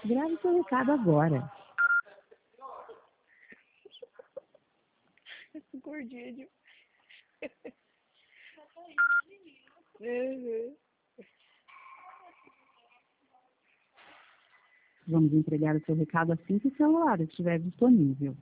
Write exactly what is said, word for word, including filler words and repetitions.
Grave seu recado agora. Gordinha de... Uhum. Vamos entregar o seu recado assim que o celular estiver disponível.